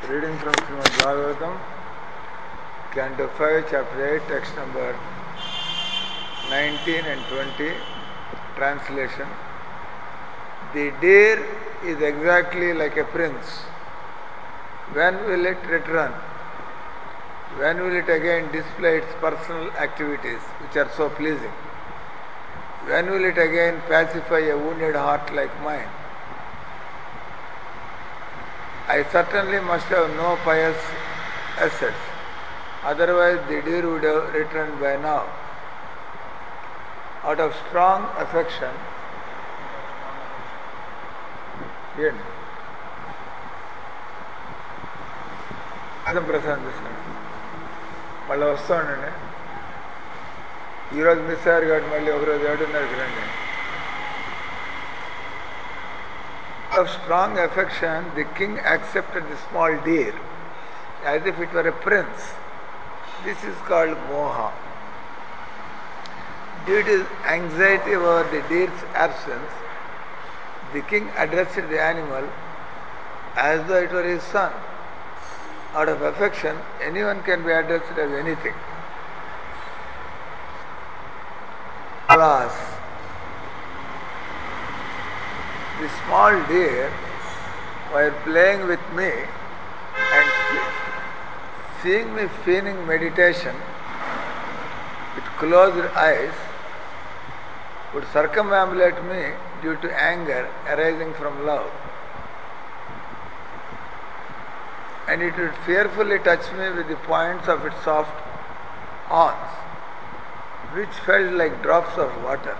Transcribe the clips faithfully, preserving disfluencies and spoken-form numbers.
Reading from Srimad Bhagavatam, Canto five, Chapter eight, text number nineteen and twenty, translation. The deer is exactly like a prince. When will it return? When will it again display its personal activities, which are so pleasing? When will it again pacify a wounded heart like mine? I certainly must have no pious assets, otherwise the deer would have returned by now. Out of strong affection, ఏంటి ప్రసాద్ తీసుకున్నాను మళ్ళీ వస్తూ ఉండండి. ఈరోజు miss అయ్యారు కాబట్టి మళ్ళీ ఒకరోజు ఏడున్నరకి రండి. Of strong affection, the king accepted the small deer as if it were a prince. This is called moha. Due to anxiety over the deer's absence, the king addressed the animal as though it were his son. Out of affection, anyone can be addressed as anything. Alas, the small deer, while playing with me and seeing me feigning meditation with closed eyes, would circumambulate me due to anger arising from love. And it would fearfully touch me with the points of its soft horns, which felt like drops of water.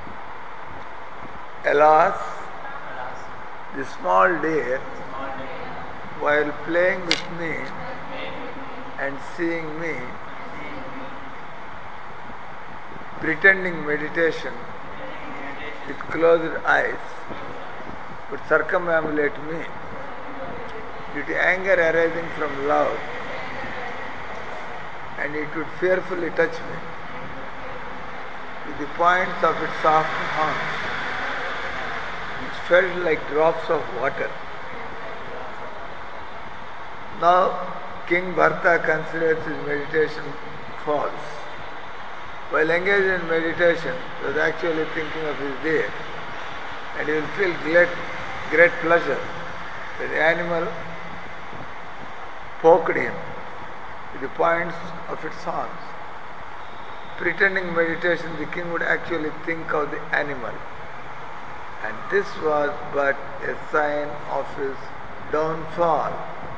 Alas, the small deer, while playing with me and seeing me pretending meditation with closed eyes, would circumambulate me due to anger arising from love, and it would fearfully touch me with the points of its soft horns, which felt like drops of water. Now King Bharata considers his meditation false. While engaged in meditation, he was actually thinking of his deer, and he will feel great, great pleasure when the animal poked him with the points of its horns. Pretending meditation, the king would actually think of the animal, and this was but a sign of his downfall.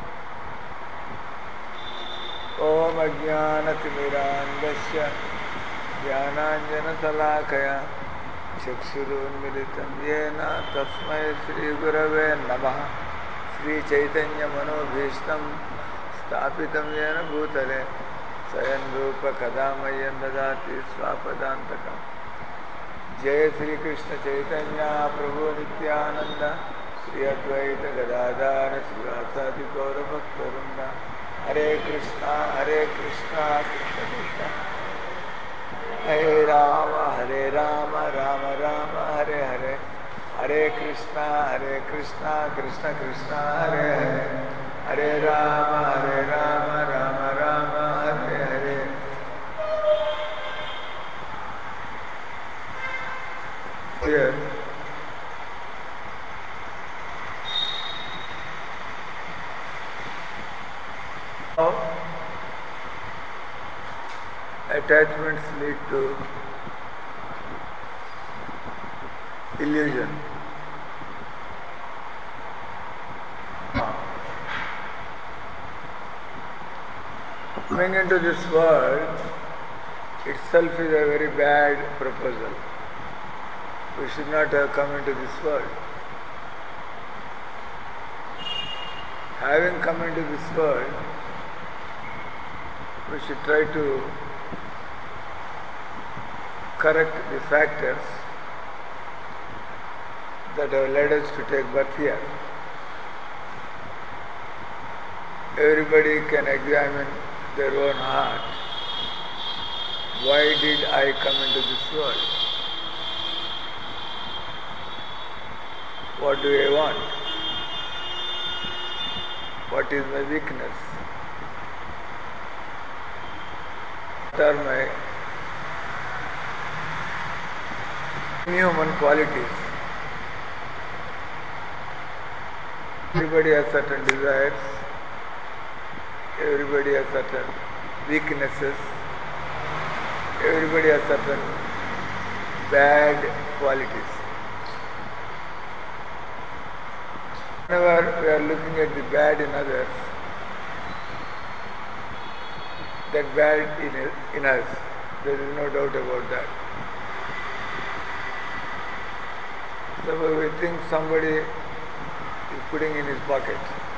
Om Ajnanatimirandasya Jnananjana Salakaya Chakshurunmilitam Yena Tasmai Sri Gurave Namaha Sri Chaitanya Manobhishtam Stapitam Yena Bhutale Sayan Rupa Kadamayan Dadati Swapadantakam Jai Sri Krishna Chaitanya Prabhu Nityananda Sri Advaita Gadadara Sri Vasadi Gaura Bhaktarunda Hare Krishna Hare Krishna Krishna Krishna Hare Rama Hare Rama Rama Rama Hare Hare Hare Krishna Hare Krishna Krishna Krishna Hare Hare Hare Rama Hare Rama Rama Rama Hare Hare. Here now attachments lead to illusion. Coming into this world itself is a very bad proposal. We should not have come into this world. Having come into this world, we should try to correct the factors that have led us to take birth here. Everybody can examine their own heart. Why did I come into this world? What do I want? What is my weakness? What are my inhuman qualities? Everybody has certain desires. Everybody has certain weaknesses. Everybody has certain bad qualities. Whenever we are looking at the bad in others, that bad in, in us, there is no doubt about that. So we think somebody is putting in his pocket,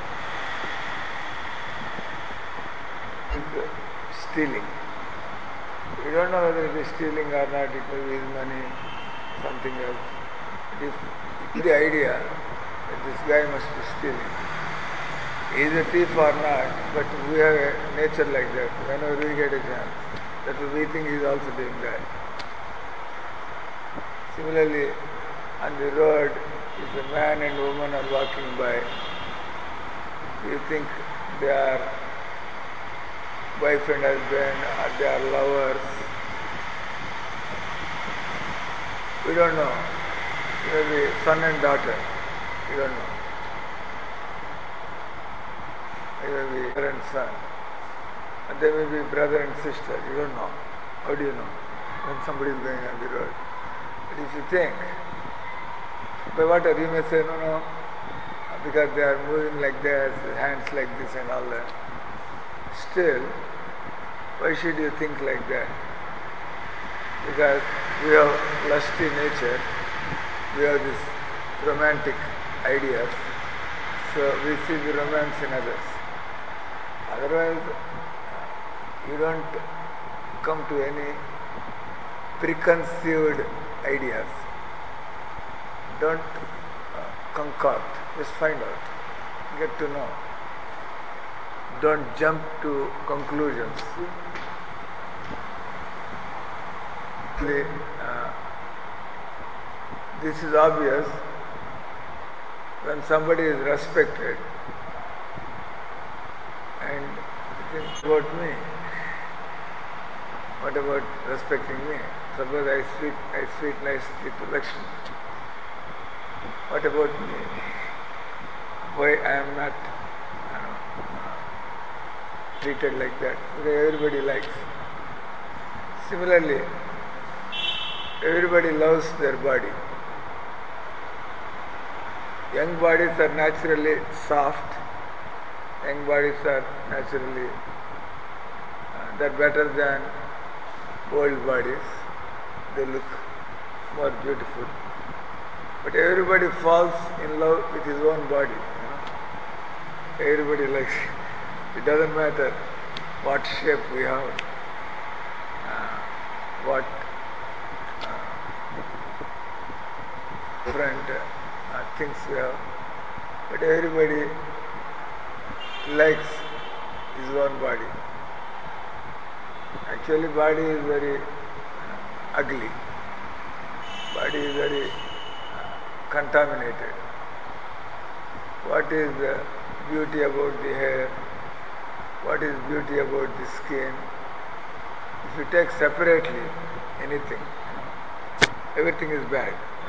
is stealing. We don't know whether it is stealing or not, it may be his money, something else. It is the idea that this guy must be stealing. He is a thief or not, but we have a nature like that. Whenever we get a chance, that we think he is also doing that. Similarly, on the road, if a man and woman are walking by, you think they are wife and husband, or they are lovers. We don't know. Maybe son and daughter. We don't know. Maybe brother and son. And they may be brother and sister. You don't know. How do you know when somebody is going on the road? But if you think, by water you may say, no, no, because they are moving like this, hands like this and all that. Still, why should you think like that? Because we have lusty nature, we have this romantic ideas, so we see the romance in others. Otherwise, you don't come to any preconceived ideas. Don't uh, concoct, just find out, get to know. Don't jump to conclusions. Uh, this is obvious when somebody is respected and you think about me. What about respecting me? Suppose I speak, I speak nicely to Lakshmi. What about me? Why I am not you know, uh, treated like that? Because everybody likes. Similarly, everybody loves their body. Young bodies are naturally soft. Young bodies are naturally uh, they're better than old bodies. They look more beautiful. But everybody falls in love with his own body. You know? Everybody likes it. It doesn't matter what shape we have, uh, what uh, different uh, things we have. But everybody likes his own body. Actually, body is very uh, ugly. Body is very contaminated. What is the beauty about the hair? What is beauty about the skin? If you take separately anything, everything is bad.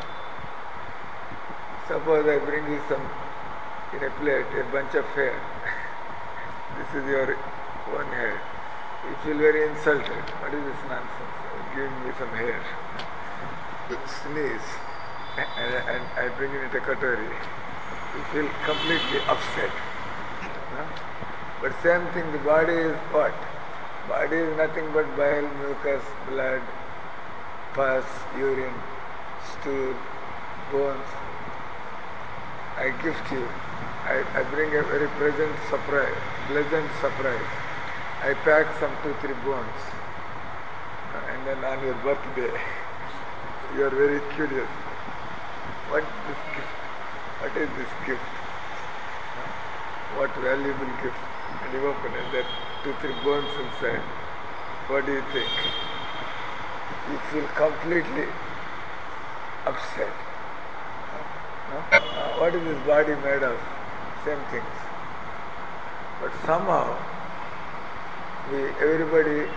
Suppose I bring you some, in a plate, a bunch of hair. This is your own hair. You feel very insulted. What is this nonsense? Giving me some hair. You sneeze. And, and I bring it a katori, you feel completely upset. No? But same thing, the body is what? Body is nothing but bile, mucus, blood, pus, urine, stool, bones. I gift you. I, I bring a very pleasant surprise, pleasant surprise. I pack some two, three bones. And then on your birthday, you are very curious. What is this gift? What is this gift? What valuable gift? And you open it, there are two, three bones inside. What do you think? You feel completely upset. No? Uh, what is this body made of? Same things. But somehow, we, everybody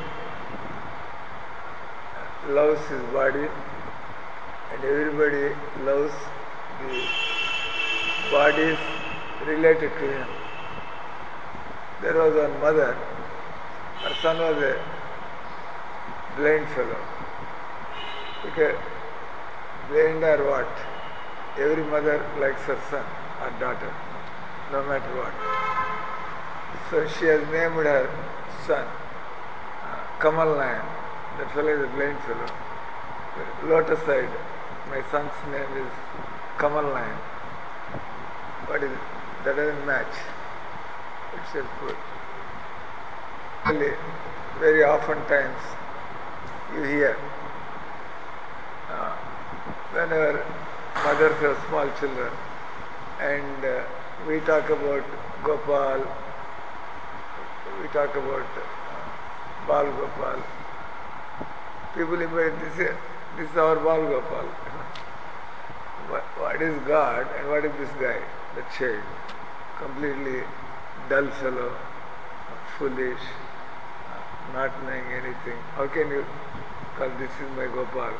loves his body and everybody loves the bodies related to him. There was one mother, her son was a blind fellow. Okay, blind or what? Every mother likes her son or daughter, no matter what. So she has named her son uh, Kamal Nayan. That fellow is a blind fellow. Lotus side. My son's name is Kamal Nayan. What is it? That doesn't match. It's just good. Really, very often times you hear uh, whenever mothers have small children and uh, we talk about Gopal, we talk about uh, Bal Gopal, people immediately say, this is our Bal Gopal. what, what is God and what is this guy, the child? Completely dull fellow, foolish, uh, not knowing anything. How can you call this is my Gopal?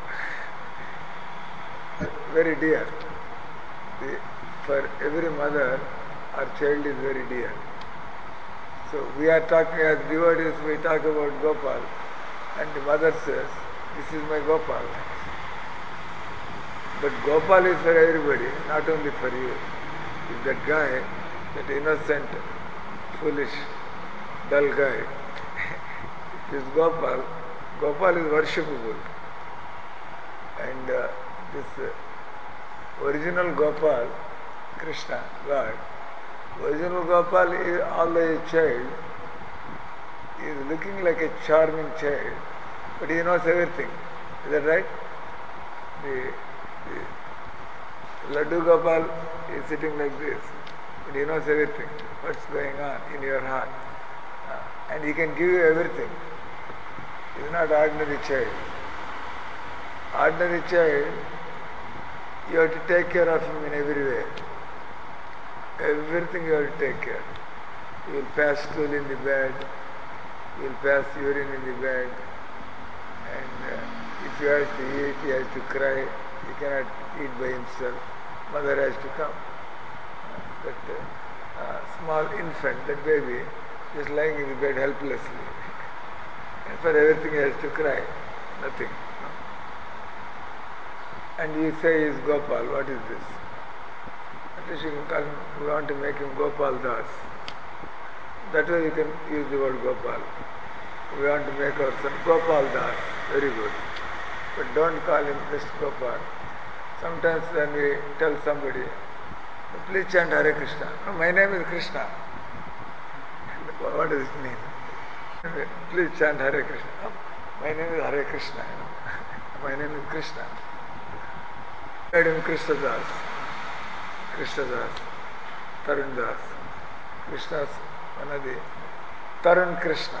Very dear. The, for every mother, our child is very dear. So we are talking as devotees, we talk about Gopal, and the mother says, this is my Gopal. But Gopal is for everybody, not only for you. If that guy, that innocent, foolish, dull guy, is Gopal, Gopal is worshipable. And uh, this uh, original Gopal, Krishna, God, original Gopal is although a child, he is looking like a charming child, but he knows everything. Is that right? The, the Laddu Gopal is sitting like this, but he knows everything, what's going on in your heart. Uh, and he can give you everything. He is not ordinary child. Ordinary child, you have to take care of him in every way. Everything you have to take care. You will pass stool in the bed, you will pass urine in the bed, and uh, if he has to eat, he has to cry, he cannot eat by himself. Mother has to come. Uh, that uh, uh, small infant, that baby, just lying in the bed helplessly. And for everything he has to cry, nothing. And you say he is Gopal, what is this? At least you can call him, we want to make him Gopal Das. That way you can use the word Gopal. We want to make our son Gopal Das, very good. But don't call him just Gopal. Sometimes when we tell somebody, please chant Hare Krishna. No, my name is Krishna. What does it mean? Please chant Hare Krishna. No, my name is Hare Krishna. My name is Krishna. I made him Krishna Das. Krishna Das. Tarun Das. Krishna's one of the Tarun Krishna.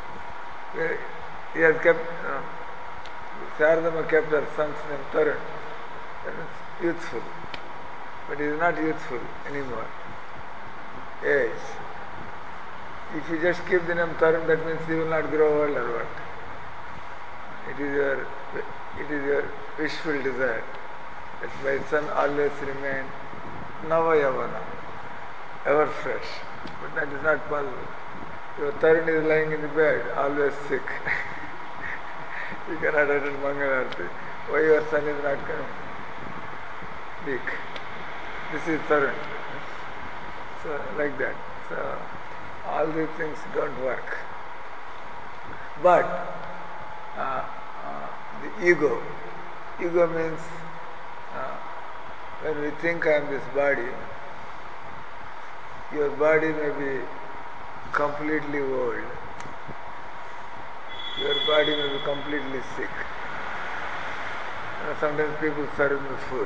He has kept, uh, Saradama kept her son's name Tarun. That means youthful. But he is not youthful anymore. Age. If you just keep the name Tarun, that means he will not grow old or what? It is your, it is your wishful desire that my son always remain Navayavana, ever fresh. But that is not possible. Your Tarun is lying in the bed, always sick. You cannot attend Mangalarti. Why your son is not coming? Weak. This is Tarun. So, like that. So, all these things don't work. But, uh, uh, the ego. Ego means, uh, when we think I am this body, your body may be completely old. Your body may be completely sick. You know, sometimes people serve me food.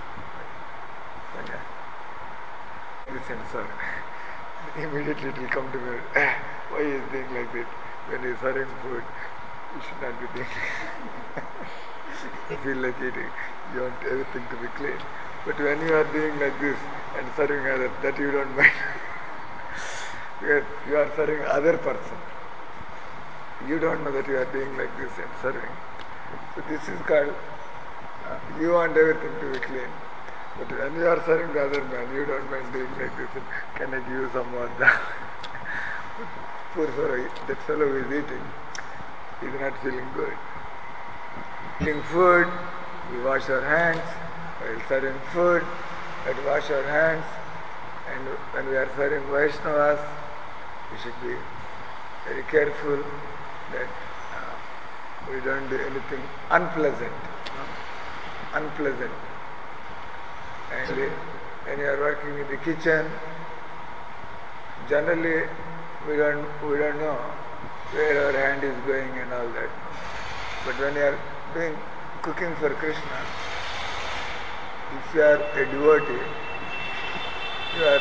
Listen, sir. Immediately it will come to me. Why is he doing like this? When he is serving food, you should not be doing. You feel like eating. You want everything to be clean. But when you are doing like this and serving others, that you don't mind. Yes, you are serving other person. You don't know that you are doing like this and serving. So this is called, uh, you want everything to be clean. But when you are serving the other man, you don't mind doing like this. Can I give you some more? Poor fellow, that fellow who is eating, he is not feeling good. Eating food, we wash our hands. While serving food, we have to wash our hands. And when we are serving Vaishnavas, we should be very careful that uh, we don't do anything unpleasant. No? Unpleasant. And when you are working in the kitchen, generally we don't we don't know where our hand is going and all that. But when you are doing cooking for Krishna, if you are a devotee, you are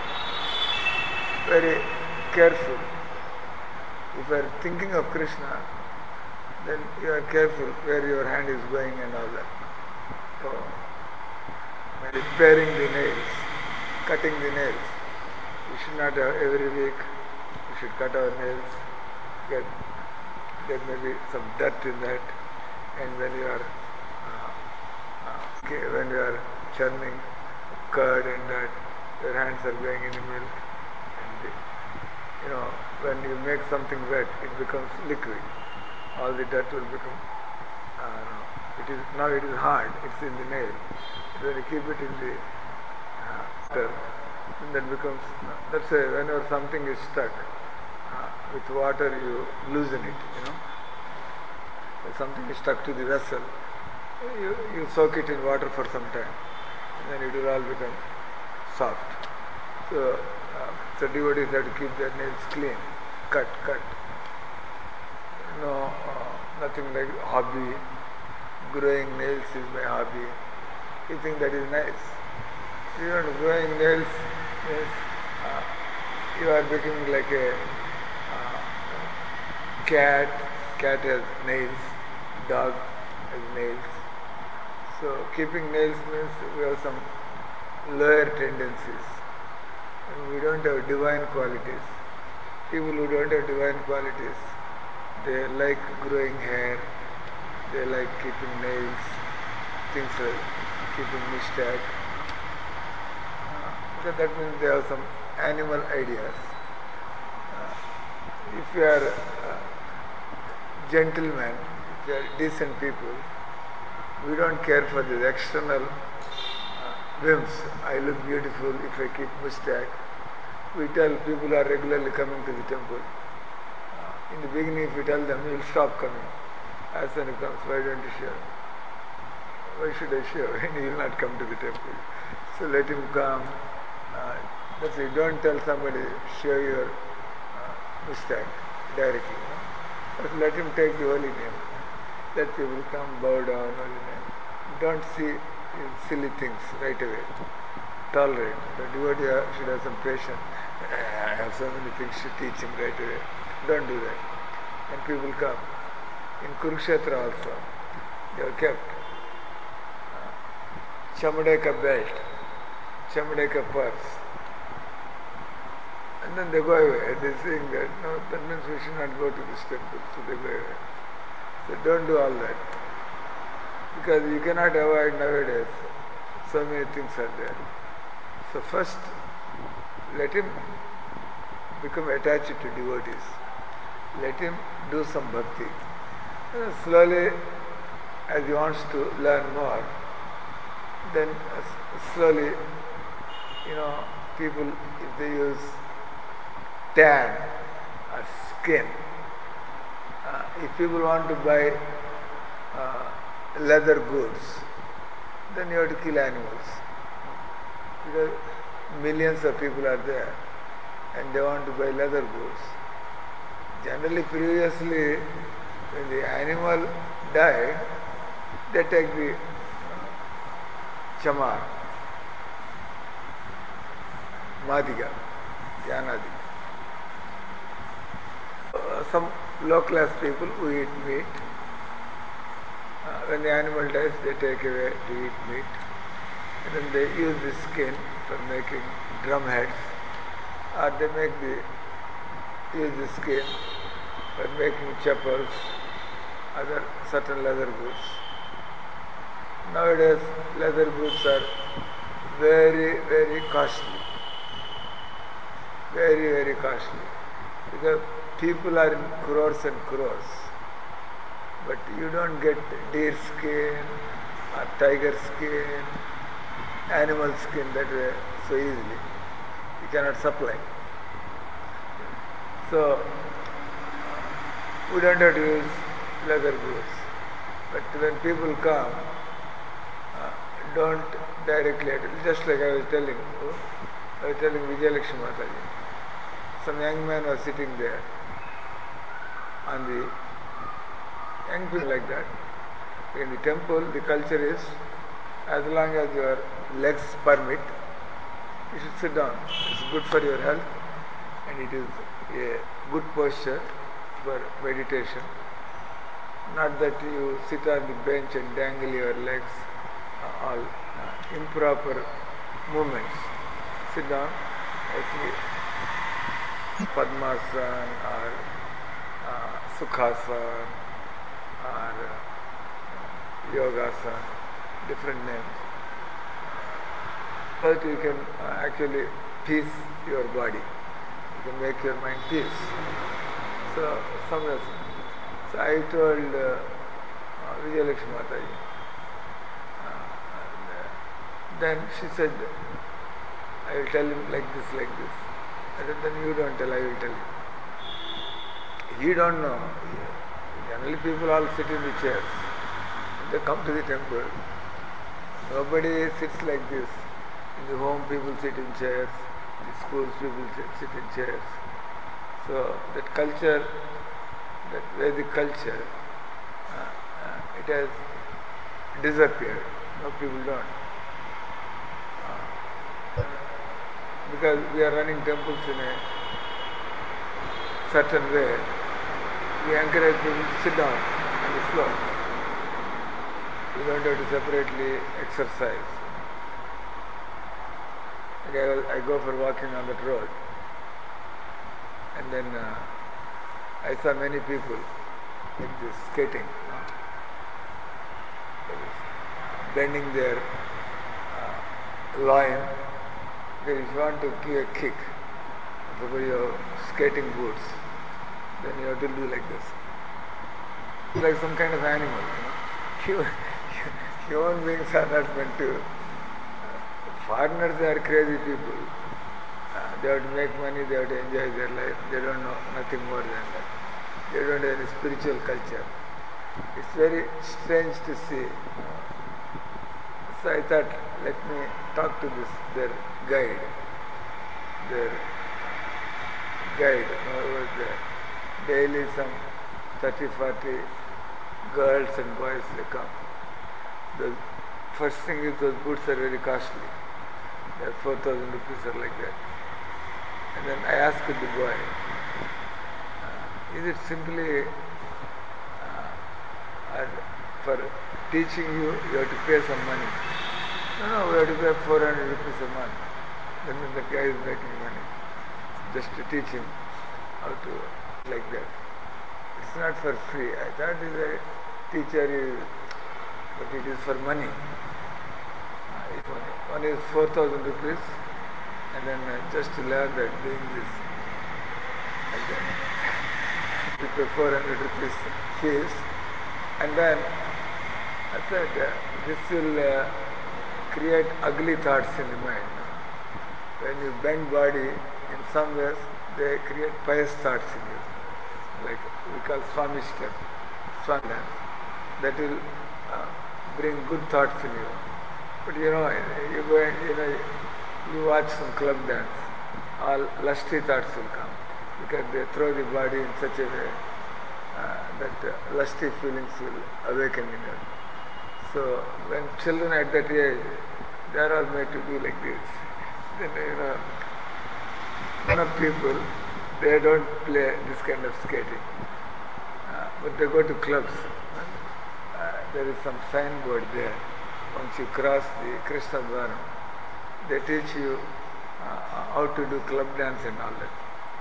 very careful. If you are thinking of Krishna, then you are careful where your hand is going and all that. So, when repairing the nails, cutting the nails, we should not have every week, we should cut our nails, because there may be some dirt in that, and when you are uh, uh, okay, when you are churning curd and that, your hands are going in the milk, and the, you know, when you make something wet, it becomes liquid. All the dirt will become, uh, no, it is now it is hard. It's in the nail. When you keep it in the uh, water, then that becomes. Uh, that's why whenever something is stuck uh, with water, you loosen it. You know, if something is stuck to the vessel, you you soak it in water for some time, and then it will all become soft. So, uh, so devotees have to keep their nails clean, cut, cut. No, uh, nothing like hobby. Growing nails is my hobby. You think that is nice. You know, growing nails means uh, you are becoming like a uh, cat. Cat has nails. Dog has nails. So keeping nails means we have some lower tendencies. And we don't have divine qualities. People who don't have divine qualities, they like growing hair, they like keeping nails, things like keeping moustache. Uh, because that means they have some animal ideas. Uh, if you are uh, gentlemen, if you are decent people, we don't care for the external uh, whims. I look beautiful if I keep moustache. We tell people who are regularly coming to the temple. Uh, in the beginning, if we tell them, you will stop coming. As when it comes, why don't you shave? Why should I shave? And he will not come to the temple. So let him come. Uh, that's it. Don't tell somebody, shave your uh, moustache directly. No? Just let him take the holy name. Let people come, bow down, holy name. Don't see silly things right away. Tolerate. The devotee should have some patience. I have so many things to teach him right away. Don't do that. And people come. In Kurukshetra also, they have kept uh, Chamadeka belt, Chamadeka purse. And then they go away. They are saying that, no, that means we should not go to this temple. So they go away. So don't do all that. Because you cannot avoid nowadays. So many things are there. So first, let him become attached to devotees. Let him do some bhakti. And slowly, as he wants to learn more, then slowly, you know, people, if they use tan or skin, uh, if people want to buy uh, leather goods, then you have to kill animals. Because millions of people are there and they want to buy leather goods. Generally, previously, when the animal died, they take the chamar, madiga, yanadi. Uh, some low class people who eat meat, uh, when the animal dies, they take away to eat meat. And then they use the skin for making drum heads, or they make the use the skin for making chappals, other certain leather goods. Nowadays, leather goods are very, very costly. Very, very costly. Because people are in crores and crores. But you don't get deer skin or tiger skin, animal skin that way so easily. You cannot supply. So, we don't have to use leather goods. But when people come, uh, don't directly, just like I was telling you, I was telling Vijayalakshmi Mataji. Some young man was sitting there on the young people like that. In the temple, the culture is as long as your legs permit, you should sit down. It's good for your health and it is a good posture for meditation. Not that you sit on the bench and dangle your legs, uh, all uh, improper movements. Sit down, actually Padmasana or uh, Sukhasana or uh, Yogasana, different names. So that you can uh, actually peace your body. You can make your mind peace. So, somewhere, so I told uh, uh, Vijayalakshmi Mataji. Uh, and, uh, then she said, I will tell him like this, like this. I said, then you don't tell, I will tell him. He don't know. Generally people all sit in the chairs. They come to the temple. Nobody sits like this. In the home people sit in chairs. In the schools people sit in chairs. So that culture, that Vedic culture, uh, uh, it has disappeared. No, people don't. Uh, because we are running temples in a certain way, we encourage people to sit down on the floor. You don't have to separately exercise. Like I, I go for walking on that road, and then uh, I saw many people like this skating, uh, bending their uh, loin. Because if you want to give a kick for your skating boots, then you have to do like this. It's like some kind of animal, you know. Human beings are not meant to. Uh, foreigners, they are crazy people. Uh, they have to make money, they have to enjoy their life. They don't know nothing more than that. They don't have any spiritual culture. It's very strange to see. So I thought, let me talk to this, their guide. Their guide, who was there. Daily some thirty, forty girls and boys, they come. The first thing is those boots are very costly. They are four thousand rupees or like that. And then I asked the boy, uh, is it simply uh, uh, for teaching you, you have to pay some money? No, no, we have to pay four hundred rupees a month. Then the guy is making money. Just to teach him how to, like that. It's not for free. I thought is a teacher is, but it is for money. Uh, it money. One is four thousand rupees, and then uh, just to learn that doing this, and then you pay four hundred rupees fees, and then I said uh, this will uh, create ugly thoughts in the mind. When you bend body, in some ways they create pious thoughts in you, like we call Swami step, Swami dance. That will uh, bring good thoughts in you. But you know, you go and you know, you watch some club dance, all lusty thoughts will come because they throw the body in such a way uh, that uh, lusty feelings will awaken in you. So when children at that age, they are all made to do like this. Then you know, lot of people, they don't play this kind of skating, uh, but they go to clubs. Uh, there is some signboard there. Once you cross the Krishna Dwaram, they teach you uh, how to do club dance and all that.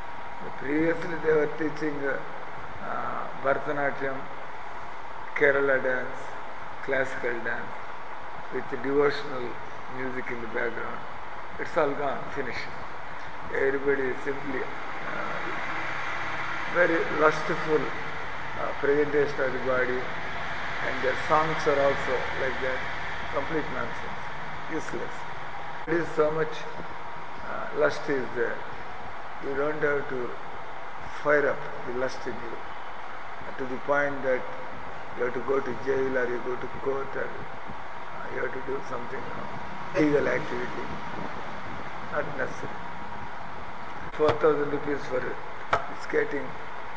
Previously they were teaching uh, uh, Bharatanatyam, Kerala dance, classical dance with devotional music in the background. It's all gone, finished. Everybody is simply uh, very lustful uh, presentation of the body, and their songs are also like that, complete nonsense, useless. There is so much uh, lust is there. You don't have to fire up the lust in you uh, to the point that you have to go to jail or you go to court or uh, you have to do something, you know, illegal activity. Not necessary. Four thousand rupees for skating.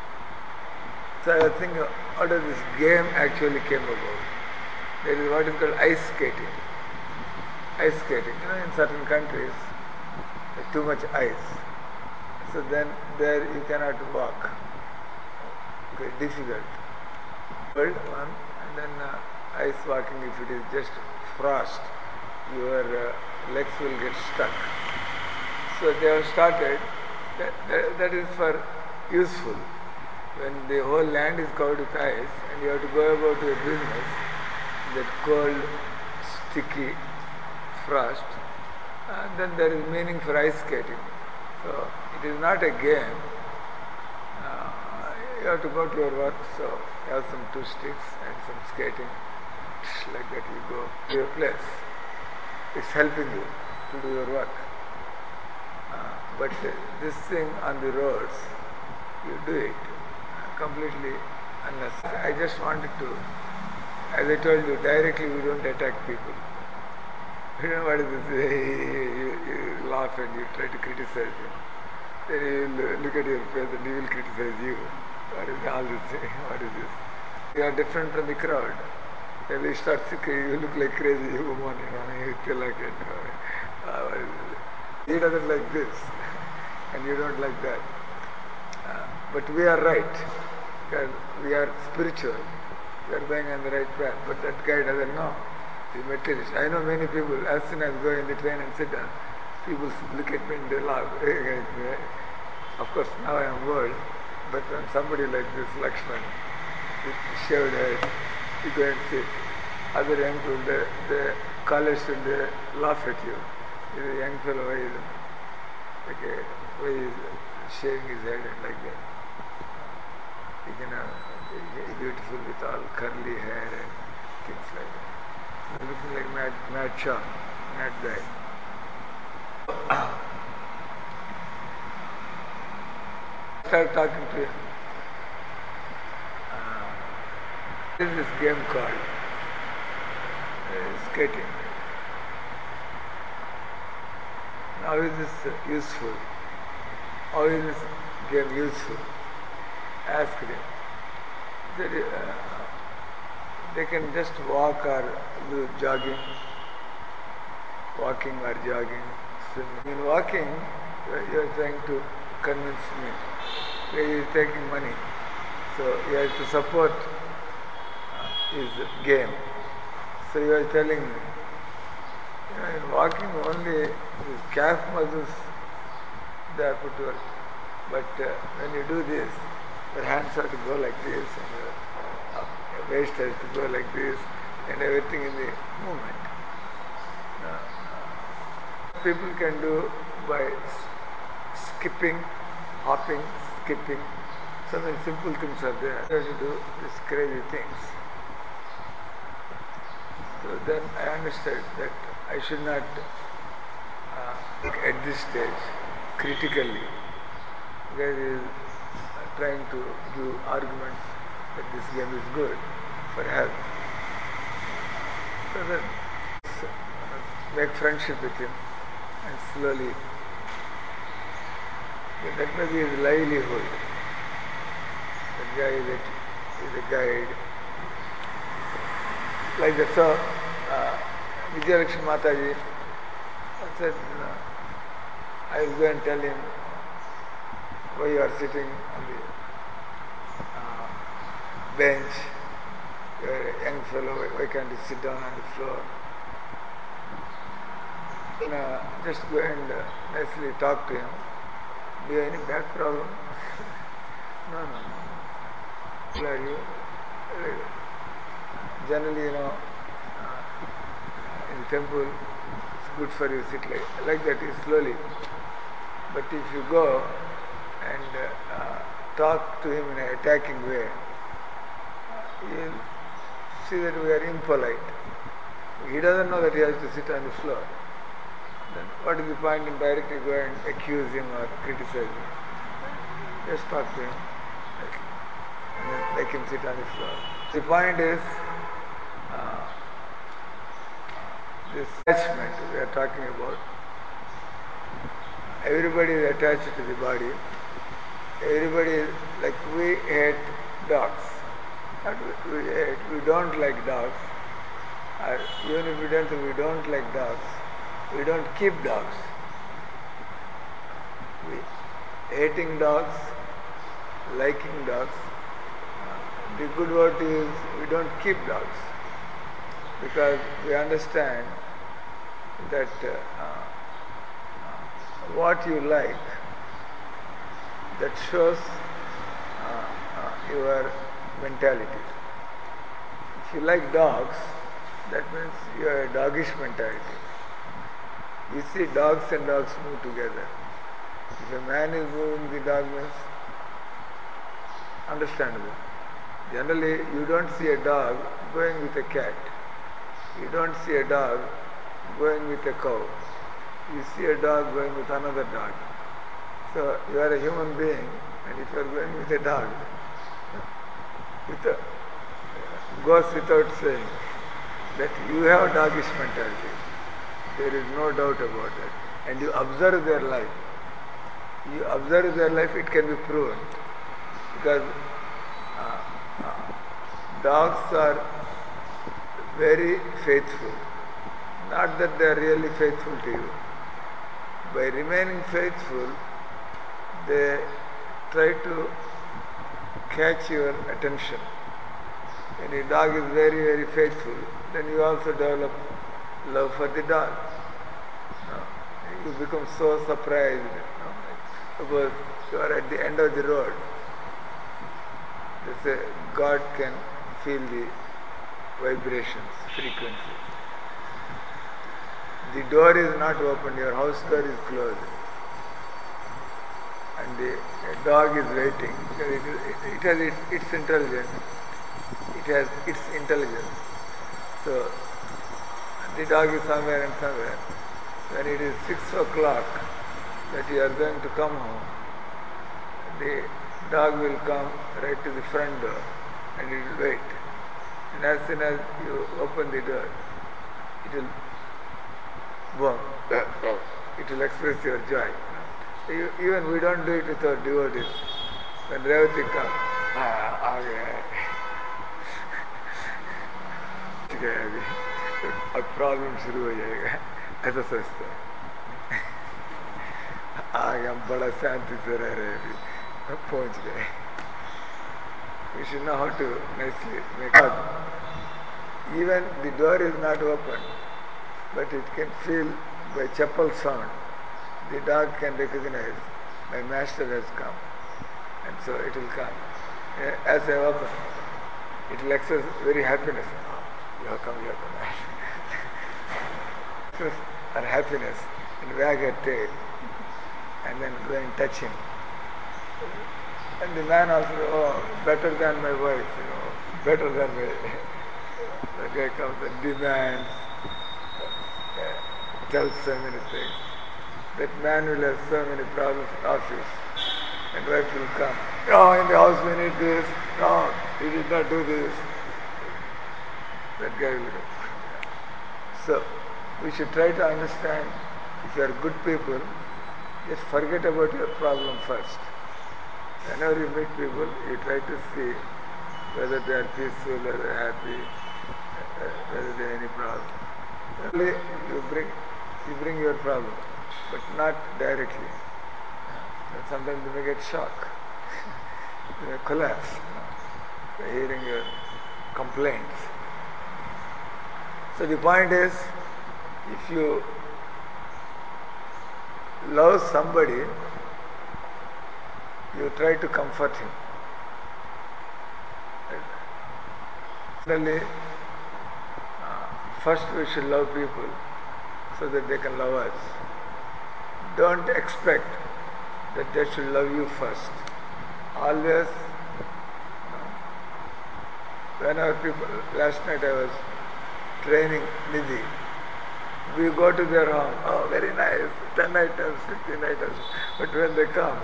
So I think out of this game actually came about. There is what is called ice skating. Ice skating. You know, in certain countries, there's too much ice. So then there you cannot walk. Okay, difficult. World one, and then uh, ice walking, if it is just frost, your uh, legs will get stuck. So they have started, that, that, that is for useful. When the whole land is covered with ice and you have to go about your business, that cold, sticky frost, uh, then there is meaning for ice skating. So it is not a game. Uh, you have to go to your work, so you have some two sticks and some skating, like that you go to your place. It's helping you to do your work. Uh, but uh, this thing on the roads, you do it uh, completely unnecessary. I just wanted to, as I told you, directly we don't attack people. You know what is this? You, you laugh and you try to criticize him. Then he will look at your face and he will criticize you. What is all this thing? What is this? You are different from the crowd. Then he starts, you look like crazy woman, you know, you feel like it. Uh, what is this? He doesn't like this, and you don't like that. Uh, but we are right, because we are spiritual. We are going on the right path. But that guy doesn't know. He's materialist. I know many people, as soon as go in the train and sit down, people look at me and they laugh. Of course, now I am old, but when somebody like this, Lakshman, with shaved head, you go and sit. Other young people, they, they college and they laugh at you. He's a young fellow, why is like a, why is shaving his head and like that. He can uh, beautiful with all curly hair and things like that. He's looking like mad, mad chap, mad guy. I started talking to him. Uh, this is this game called uh, skating. How is this useful? How is this game useful? Ask him. That, uh, they can just walk or do jogging, walking or jogging, swimming. In walking, you are trying to convince me. He is taking money. So he has to support uh, his game. So you are telling me, you know, in walking only these calf muscles they are put to work. But uh, when you do this, your hands have to go like this and your, uh, your waist has to go like this and everything in the movement. Uh, people can do by s- skipping, hopping, skipping. So many simple things are there. You have to do these crazy things. So then I understood that I should not uh, at this stage critically, because he is uh, trying to give arguments that this game is good for health. So then uh, make friendship with him and slowly, that may be his livelihood. That guy that is a guide. Like that. So, uh, Vijayalakshmi Mataji, I said, you know, I will go and tell him why you are sitting on the uh, bench. You are a young fellow, why, why can't you sit down on the floor? And, uh, just go and uh, nicely talk to him. Do you have any back problem? No, no, no. Who are you? Generally, you know, uh, in the temple, it's good for you to sit like, like that, is slowly. But if you go and uh, uh, talk to him in an attacking way, you'll see that we are impolite. He doesn't know that he has to sit on the floor. Then what is the point in directly go and accuse him or criticize him? Just talk to him and then make him sit on the floor. The point is uh, this attachment we are talking about. Everybody is attached to the body. Everybody is like we hate dogs. Not we hate, we don't like dogs. Or even if we don't, we don't like dogs. We don't keep dogs. We hating dogs, liking dogs. Uh, the good word is we don't keep dogs because we understand that uh, uh, what you like, that shows uh, uh, your mentality. If you like dogs, that means you have a doggish mentality. You see dogs and dogs move together. If a man is moving the dog means understandable. Generally, you don't see a dog going with a cat. You don't see a dog going with a cow. You see a dog going with another dog. So you are a human being, and if you are going with a dog, with a, goes without saying that you have doggish mentality. There is no doubt about that. And you observe their life. You observe their life, it can be proven. Because uh, uh, dogs are very faithful. Not that they are really faithful to you. By remaining faithful, they try to catch your attention. When a dog is very, very faithful, then you also develop love for the dog. No? You become so surprised. No? Suppose you are at the end of the road. They say God can feel the vibrations, frequencies. The door is not open, your house door is closed. And the dog is waiting. It, is, it has its, its intelligence. It has its intelligence. So, the dog is somewhere and somewhere. When it is six o'clock that you are going to come home, the dog will come right to the front door and it will wait. And as soon as you open the door, it will boom. It will express your joy. You, even we don't do it with our devotees. When Revati comes, ah, okay. अब problem शुरू हो जाएगा ऐसा सोचते हैं आगे हम बड़ा शांति से रह रहे अभी पहुंच गए we should know how to nicely make up. Even the door is not open, but it can feel by chapel sound. The dog can recognize my master has come, and so it will come. As I open, it will express very happiness. You have come, you have come. Or happiness, and wag her tail, and then go and touch him. And the man also, oh, better than my wife, you know, better than my. The guy comes and demands, uh, tells so many things. That man will have so many problems in office, and wife will come. No, in the house we need this. No, he did not do this. That guy will go. So, we should try to understand, if you are good people, just forget about your problem first. Whenever you meet people, you try to see whether they are peaceful or they are happy, whether they have any problem. Only you bring, you bring your problem, but not directly. And sometimes you may get shock, you may collapse by hearing your complaints. So the point is, if you love somebody, you try to comfort him. Finally, uh, first we should love people so that they can love us. Don't expect that they should love you first. Always, whenever people, last night I was training Nidhi, we go to their home, oh very nice, ten items, fifteen items, but when they come,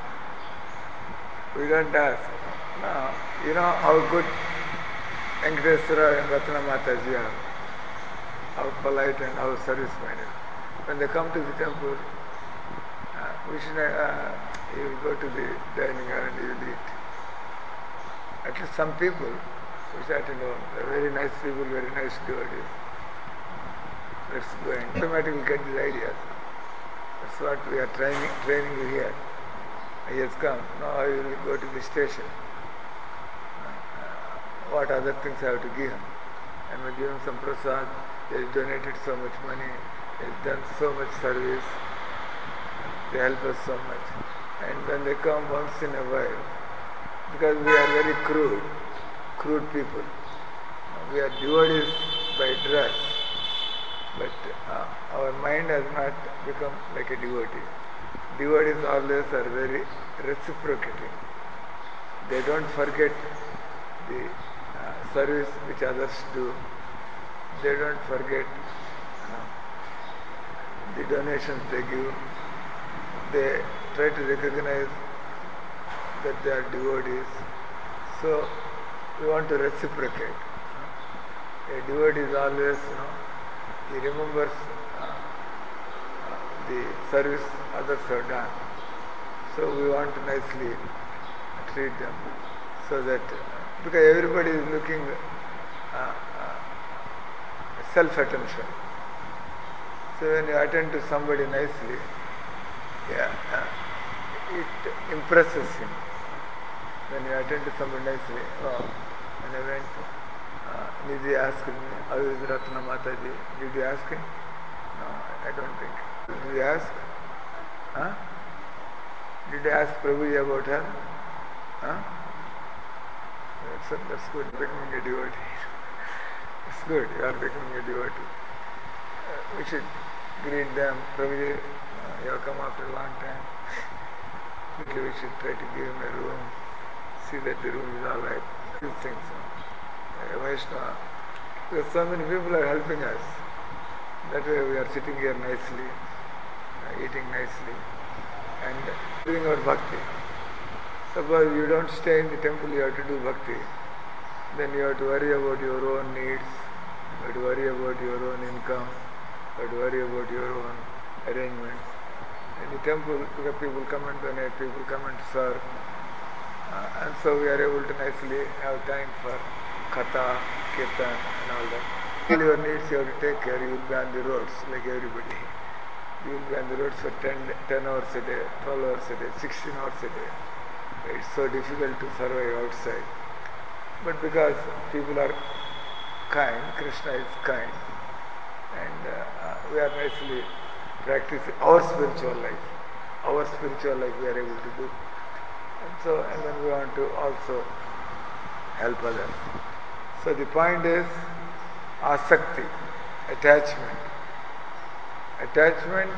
we don't ask. No, you know how good Venkateswara and Ratna Mataji are, how polite and how service-minded. When they come to the temple, uh, we should, uh, you will go to the dining hall and you will eat. At least some people, we start to know, they are very nice people, very nice devotees. Let's go and automatically get these ideas. That's what we are training, training you here. He has come, now I will go to the station. What other things I have to give him? And we give him some prasad, he has donated so much money, he has done so much service, they help us so much. And when they come once in a while, because we are very crude, crude people. We are devotees by dress, but uh, our mind has not become like a devotee. Devotees always are very reciprocating. They don't forget the uh, service which others do. They don't forget uh, the donations they give. They try to recognize that they are devotees. So we want to reciprocate. A devotee is always, you know, he remembers uh, uh, the service others have done. So we want to nicely treat them so that, uh, because everybody is looking uh, uh, self-attention. So when you attend to somebody nicely, yeah, uh, it impresses him. When you attend to somebody nicely, oh, when I went, uh, Nidhi asked me, how is Ratna Mataji? Did you ask him? No, I don't think. Did you ask? Huh? Did you ask Prabhuji about her? Huh? That's, that's good, becoming a devotee. It's good, you are becoming a devotee. Uh, we should greet them. Prabhuji, uh, you have come after a long time. We should try to give him a room, see that the room is all right. These things. Uh, Vaishnava. Because so many people are helping us. That way we are sitting here nicely, uh, eating nicely, and doing our bhakti. Suppose you don't stay in the temple, you have to do bhakti. Then you have to worry about your own needs, you have to worry about your own income, you have to worry about your own arrangements. In the temple, because people come and donate, people come and serve. Uh, and so we are able to nicely have time for katha, kirtan and all that. All your needs you have to take care, you will be on the roads like everybody. You will be on the roads for ten, ten hours a day, twelve hours a day, sixteen hours a day. It's so difficult to survive outside. But because people are kind, Krishna is kind, and uh, we are nicely practicing our spiritual life. Our spiritual life we are able to do. And so, and then we want to also help others. So the point is asakti, attachment. Attachment,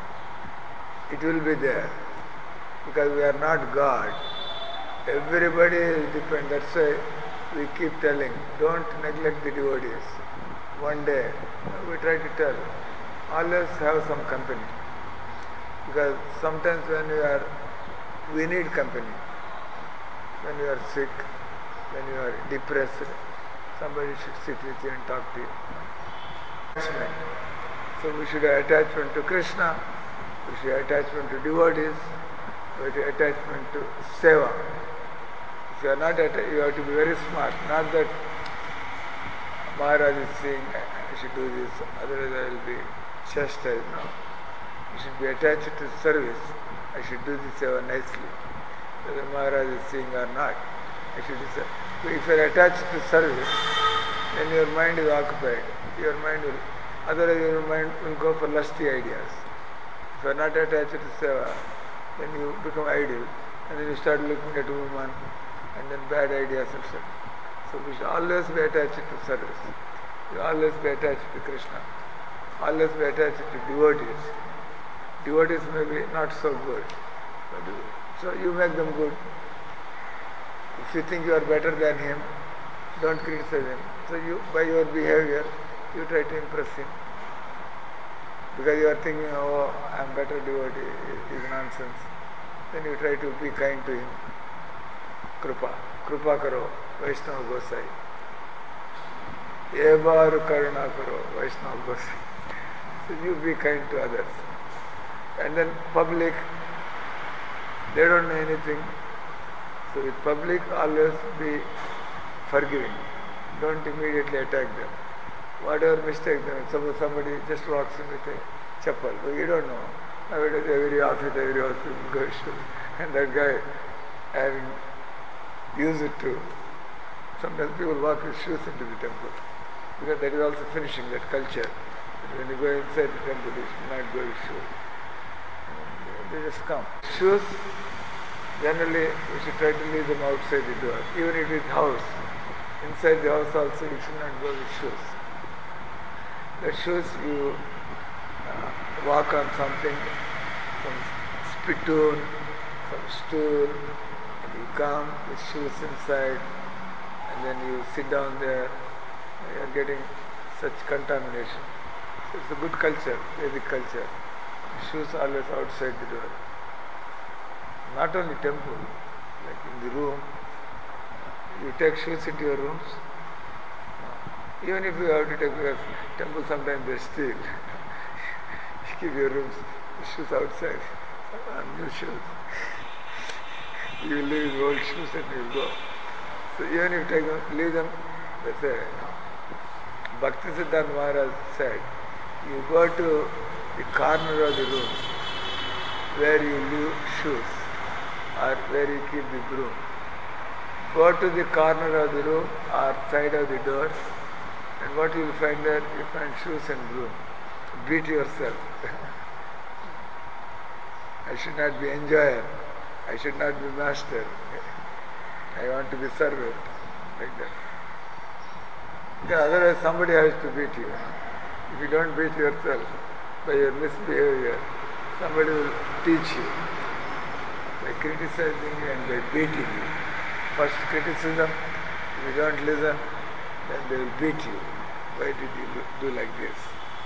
it will be there because we are not God. Everybody is dependent. That's why we keep telling, don't neglect the devotees. One day we try to tell, always have some company. Because sometimes when you are, we need company. When you are sick, when you are depressed, somebody should sit with you and talk to you. Attachment. So we should have attachment to Krishna, we should have attachment to devotees, we should have attachment to seva. If you are not attached, you have to be very smart. Not that Maharaj is saying, I should do this, otherwise I will be chastised. No. You should be attached to service. I should do this seva nicely. Whether Maharaj is seeing or not, I should do so. If you are attached to service, then your mind is occupied. Your mind will, otherwise your mind will go for lusty ideas. If you are not attached to seva, then you become idle. and then you start looking at a woman, and then bad ideas are set. So we should always be attached to service. We always be attached to Krishna. Always be attached to devotees. Devotees may be not so good, but so you make them good. If you think you are better than him, don't criticize him. So you, by your behavior, you try to impress him. Because you are thinking, oh, I am better devotee, it is nonsense. Then you try to be kind to him. Krupa. Krupa karo, Vaishnava Gosai. Evaru karuna karo, Vaishnava Gosai. So you be kind to others. And then public, they don't know anything. So with public, always be forgiving. Don't immediately attack them. Whatever mistake them, suppose somebody just walks in with a chappal, but you don't know. Nowadays every office, every hospital goes shoes. And that guy having used it to, sometimes people walk with shoes into the temple. Because that is also finishing that culture. That when you go inside the temple, you should not go with shoes. And they just come. Shoes, generally we should try to leave them outside the door. Even if it is house. Inside the house also you should not go with shoes. The shoes you uh, walk on something, some spittoon, some stool, and you come with shoes inside, and then you sit down there, you are getting such contamination. So it's a good culture, Vedic culture. Shoes always outside the door. Not only temple, like in the room, you take shoes into your rooms. Even if you have to take, because temple sometimes they steal. You keep your rooms, shoes outside, new shoes. You will leave your old shoes and you will go. So even if you take them, leave them, they say, Bhaktisiddhanta Maharaj said, you go to the corner of the room where you leave shoes or where you keep the broom. Go to the corner of the room or side of the door, and what you will find there, you find shoes and broom. Beat yourself. I should not be enjoyer. I should not be master. I want to be servant. Like that. Because otherwise somebody has to beat you. If you don't beat yourself by your misbehavior, somebody will teach you by criticizing you and by beating you. First criticism, if you don't listen, then they will beat you. Why did you do like this?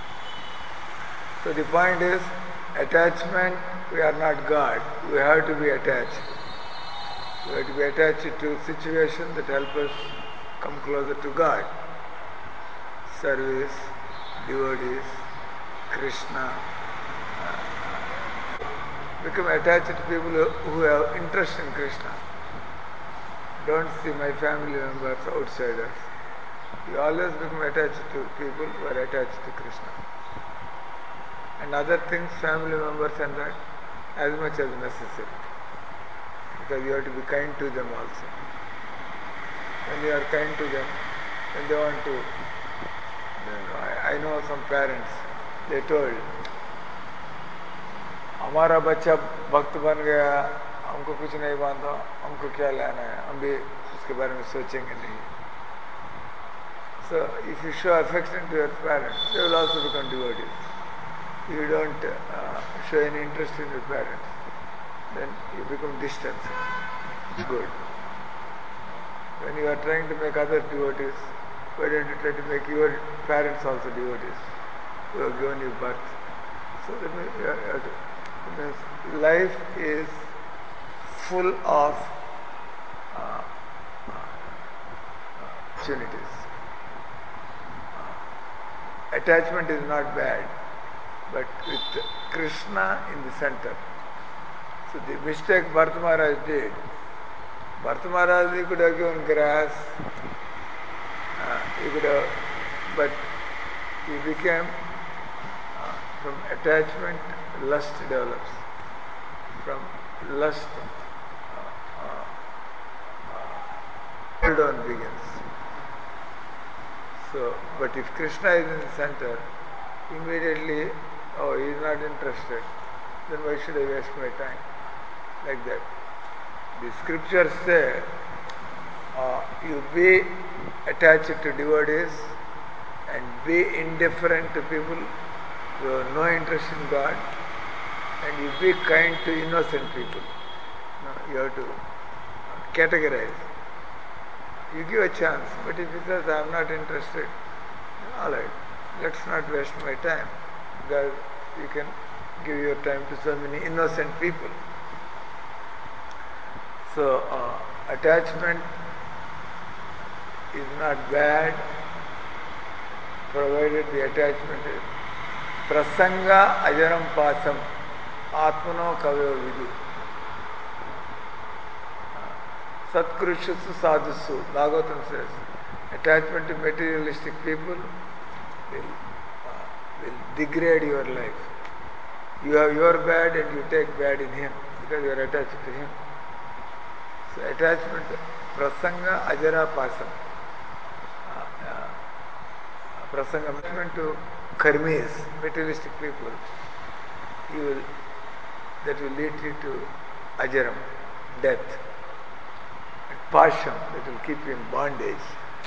So the point is, attachment, we are not God. We have to be attached. We have to be attached to situations that help us come closer to God. Service, devotees, Krishna. Become attached to people who have interest in Krishna. Don't see my family members outsiders. You always become attached to people who are attached to Krishna. And other things, family members and that, as much as necessary. Because you have to be kind to them also. When you are kind to them, when they want to, you know, I, I know some parents, they told, हमारा बच्चा भक्त बन गया, हमको कुछ नहीं बांधा, हमको क्या लेना है, हम भी उसके बारे में सोचेंगे नहीं. So if you show affection to your parents, they will also become devotees. If you don't uh, show any interest in your parents, then you become distant. Good. When you are trying to make others devotees, why don't you try to make your parents also devotees who have given you birth? So that means, you have to, that means life is full of uh, opportunities. Attachment is not bad, but with Krishna in the center. So the mistake Bharata Maharaj did, Bharata Maharaj he could have given grass, uh, he could have, but he became, uh, from attachment, lust develops. From lust, uh, uh, uh, on begins. So, but if Krishna is in the center, immediately, oh, he is not interested, then why should I waste my time? Like that. The scriptures say, uh, you be attached to devotees and be indifferent to people who have no interest in God, and you be kind to innocent people. No, you have to categorize. You give a chance, but if he says, I am not interested, all right, let's not waste my time, because you can give your time to so many innocent people. So, uh, attachment is not bad, provided the attachment is prasanga ajaram pasam atmano kavyo vidu satkrushyasu sadhusu. Bhagavatam says, attachment to materialistic people will, uh, will degrade your life. You have your bad and you take bad in him because you are attached to him. So attachment, prasanga ajara pasam. Uh, uh, prasanga, attachment to karmis, materialistic people, you will, that will lead you to ajaram, death. Passion, that will keep you in bondage.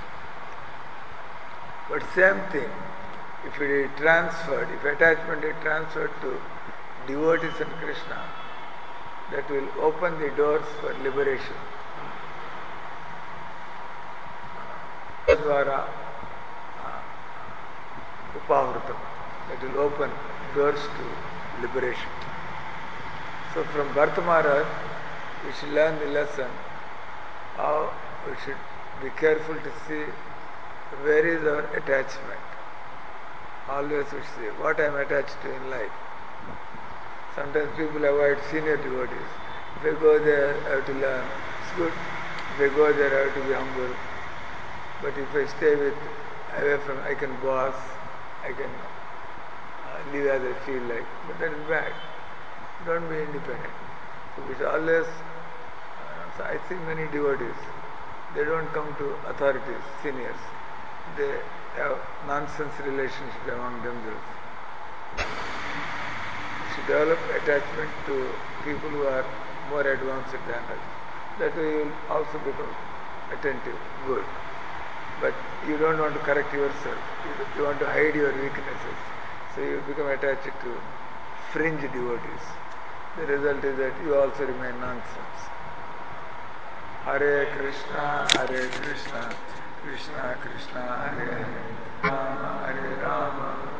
But same thing, if it is transferred, if attachment is transferred to devotees and Krishna, that will open the doors for liberation. Dvara upahrutam, that will open doors to liberation. So from Bharata Maharaj, we should learn the lesson how we should be careful to see where is our attachment. Always we should say what I am attached to in life. Sometimes people avoid senior devotees. If I go there, I have to learn. It's good. If I go there, I have to be humble. But if I stay with, away from, I can boss, I can uh, live as I feel like. But that is bad. Don't be independent. So we should always, uh, so I see many devotees, they don't come to authorities, seniors. They have nonsense relationship among themselves. To develop attachment to people who are more advanced than us. That way you will also become attentive, good. But you don't want to correct yourself. You, you want to hide your weaknesses. So you become attached to fringe devotees. The result is that you also remain nonsense. Hare Krishna, Hare Krishna, Krishna Krishna, Hare Hare, Rama Hare Rama.